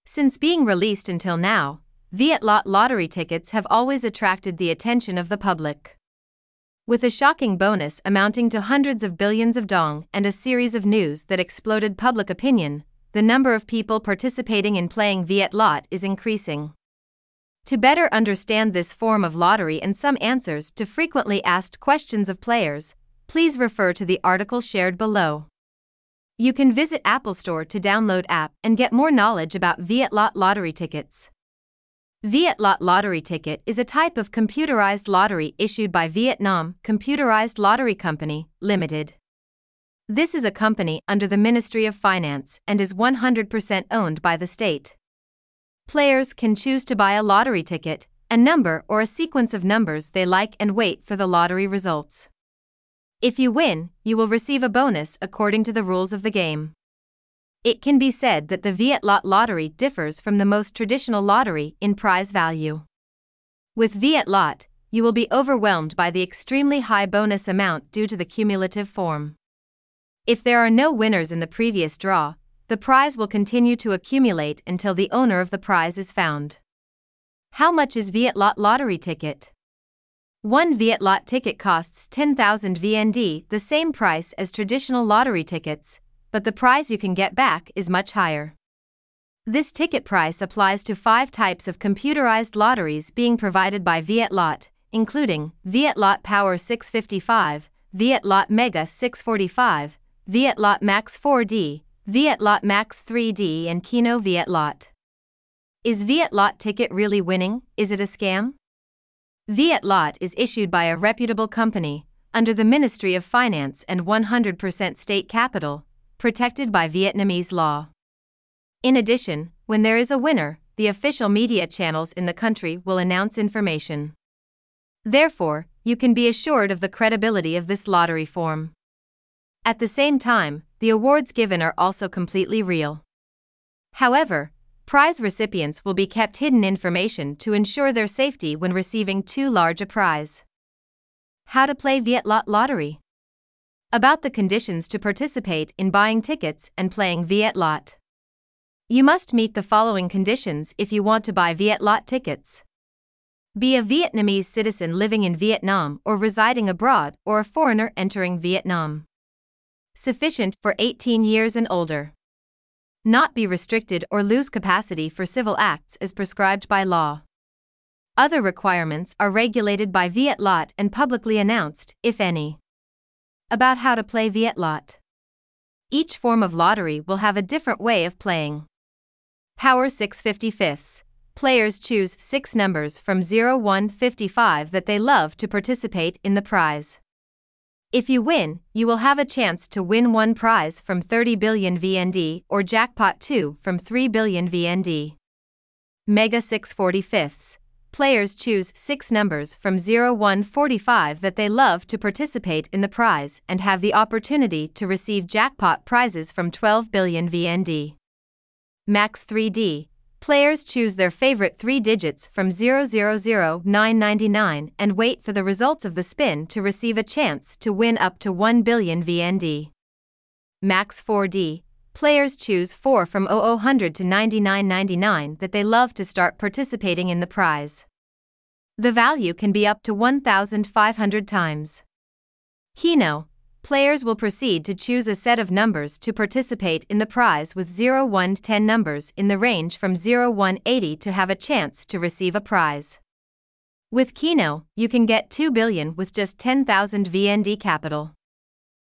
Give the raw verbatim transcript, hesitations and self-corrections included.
Since being released until now, Viet-Lot lottery tickets have always attracted the attention of the public. With a shocking bonus amounting to hundreds of billions of dong and a series of news that exploded public opinion, the number of people participating in playing Viet-Lot is increasing. To better understand this form of lottery and some answers to frequently asked questions of players, please refer to the article shared below. You can visit Apple Store to download app and get more knowledge about Viet-Lot lottery tickets. Viet-Lot lottery ticket is a type of computerized lottery issued by Vietnam Computerized Lottery Company, Limited. This is a company under the Ministry of Finance and is one hundred percent owned by the state. Players can choose to buy a lottery ticket, a number or a sequence of numbers they like and wait for the lottery results. If you win, you will receive a bonus according to the rules of the game. It can be said that the Viet-Lot lottery differs from the most traditional lottery in prize value. With Viet-Lot, you will be overwhelmed by the extremely high bonus amount due to the cumulative form. If there are no winners in the previous draw, the prize will continue to accumulate until the owner of the prize is found. How much is Viet-Lot lottery ticket? One Viet-Lot ticket costs ten thousand V N D, the same price as traditional lottery tickets, but the prize you can get back is much higher. This ticket price applies to five types of computerized lotteries being provided by Viet-Lot, including Viet-Lot Power six fifty-five, Viet-Lot Mega six forty-five, Viet-Lot Max four D, Viet-Lot Max three D and Keno Viet-Lot. Is Viet-Lot ticket really winning? Is it a scam? Viet-Lot is issued by a reputable company, under the Ministry of Finance and one hundred percent state capital, protected by Vietnamese law. In addition, when there is a winner, the official media channels in the country will announce information. Therefore, you can be assured of the credibility of this lottery form. At the same time, the awards given are also completely real. However, prize recipients will be kept hidden information to ensure their safety when receiving too large a prize. How to play Viet-Lot lottery? About the conditions to participate in buying tickets and playing Viet-Lot. You must meet the following conditions if you want to buy Viet-Lot tickets. Be a Vietnamese citizen living in Vietnam or residing abroad or a foreigner entering Vietnam. Sufficient for eighteen years and older. Not be restricted or lose capacity for civil acts as prescribed by law. Other requirements are regulated by Viet-Lot and publicly announced, if any. About how to play Viet-Lot. Each form of lottery will have a different way of playing. Power six fifty-five. Players choose six numbers from zero to one fifty-five that they love to participate in the prize. If you win, you will have a chance to win one prize from thirty billion V N D or jackpot two from three billion V N D. Mega six forty-five. Players choose six numbers from zero to one forty-five that they love to participate in the prize and have the opportunity to receive jackpot prizes from twelve billion V N D. Max three D. Players choose their favorite three digits from zero zero zero nine ninety-nine and wait for the results of the spin to receive a chance to win up to one billion V N D. Max four D. Players choose four from zero zero one hundred to ninety-nine ninety-nine that they love to start participating in the prize. The value can be up to one thousand five hundred times. Keno. Players will proceed to choose a set of numbers to participate in the prize with zero to one ten numbers in the range from zero to one eighty to have a chance to receive a prize. With Keno, you can get two billion with just ten thousand V N D capital.